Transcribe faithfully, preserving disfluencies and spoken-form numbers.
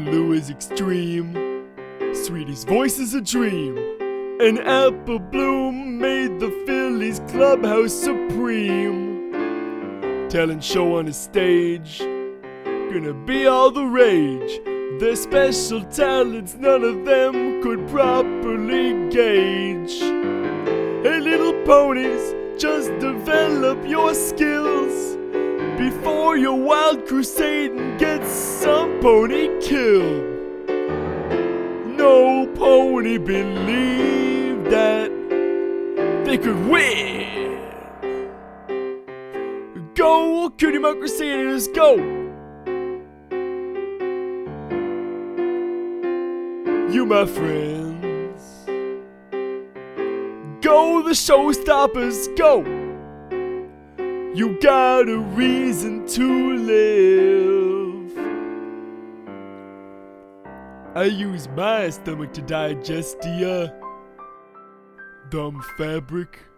Blue is extreme, Sweetie's voice is a dream, and Apple Bloom made the Phillies clubhouse supreme. Talent show on a stage, gonna be all the rage. Their special talents, none of them could properly gauge. Hey little ponies, just develop your skills before your wild crusade and get some pony killed. No pony believed that they could win. Go, Cutie Mark Crusaders, go! You, my friends, go the showstoppers, go! You got a reason to live. I use my stomach to digest the uh, dumb fabric.